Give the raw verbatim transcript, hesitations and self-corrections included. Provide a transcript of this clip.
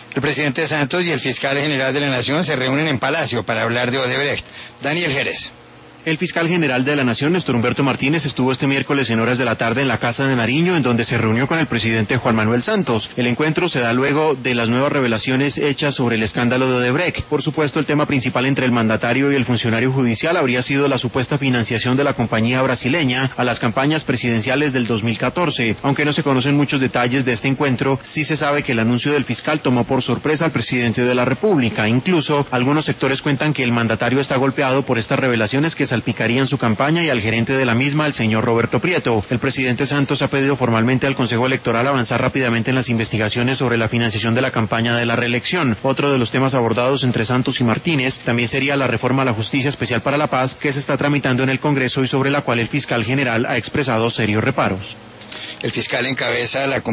El presidente Santos y el fiscal general de la Nación se reúnen en Palacio para hablar de Odebrecht. Daniel Jerez. El fiscal general de la Nación, Néstor Humberto Martínez, estuvo este miércoles en horas de la tarde en la Casa de Nariño, en donde se reunió con el presidente Juan Manuel Santos. El encuentro se da luego de las nuevas revelaciones hechas sobre el escándalo de Odebrecht. Por supuesto, el tema principal entre el mandatario y el funcionario judicial habría sido la supuesta financiación de la compañía brasileña a las campañas presidenciales del dos mil catorce. Aunque no se conocen muchos detalles de este encuentro, sí se sabe que el anuncio del fiscal tomó por sorpresa al presidente de la República. Incluso, algunos sectores cuentan que el mandatario está golpeado por estas revelaciones que salpicarían su campaña y al gerente de la misma, el señor Roberto Prieto. El presidente Santos ha pedido formalmente al Consejo Electoral avanzar rápidamente en las investigaciones sobre la financiación de la campaña de la reelección. Otro de los temas abordados entre Santos y Martínez también sería la reforma a la Justicia Especial para la Paz, que se está tramitando en el Congreso y sobre la cual el fiscal general ha expresado serios reparos. El fiscal encabeza la